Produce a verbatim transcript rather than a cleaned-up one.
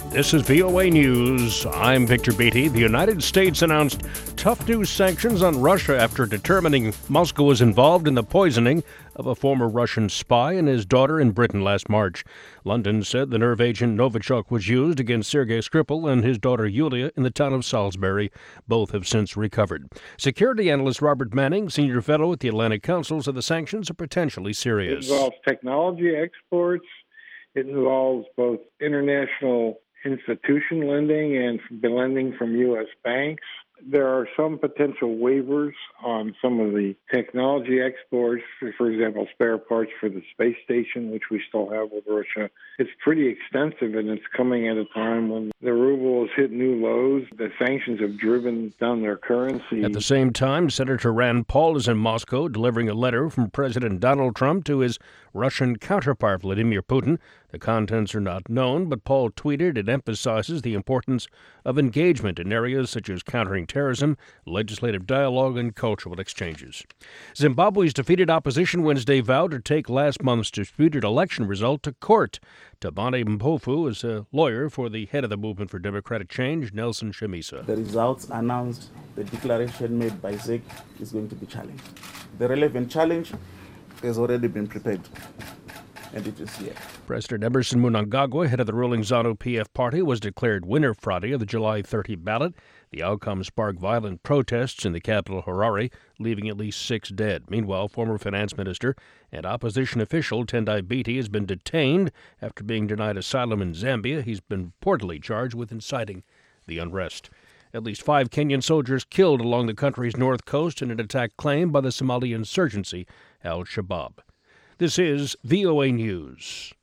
This is V O A News. I'm Victor Beatty. The United States announced tough new sanctions on Russia after determining Moscow was involved in the poisoning of a former Russian spy and his daughter in Britain last March. London said the nerve agent Novichok was used against Sergei Skripal and his daughter Yulia in the town of Salisbury. Both have since recovered. Security analyst Robert Manning, senior fellow at the Atlantic Council, said the sanctions are potentially serious. It involves technology exports. It involves both international institution lending and lending from U S banks. There are some potential waivers on some of the technology exports, for example, spare parts for the space station, which we still have with Russia. It's pretty extensive, and it's coming at a time when the ruble has hit new lows. The sanctions have driven down their currency. At the same time, Senator Rand Paul is in Moscow delivering a letter from President Donald Trump to his Russian counterpart, Vladimir Putin. The contents are not known, but Paul tweeted it emphasizes the importance of engagement in areas such as countering terrorism, legislative dialogue, and cultural exchanges. Zimbabwe's defeated opposition Wednesday vowed to take last month's disputed election result to court. Tabane Mpofu is a lawyer for the head of the Movement for Democratic Change, Nelson Chamisa. The results announced, the declaration made by Z E C is going to be challenged. The relevant challenge has already been prepared, and it is here. President Emerson Mnangagwa, head of the ruling ZANU-P F party, was declared winner Friday of the July thirtieth ballot. The outcome sparked violent protests in the capital Harare, leaving at least six dead. Meanwhile, former finance minister and opposition official Tendai Biti has been detained after being denied asylum in Zambia. He's been reportedly charged with inciting the unrest. At least five Kenyan soldiers killed along the country's north coast in an attack claimed by the Somali insurgency Al-Shabaab. This is V O A News.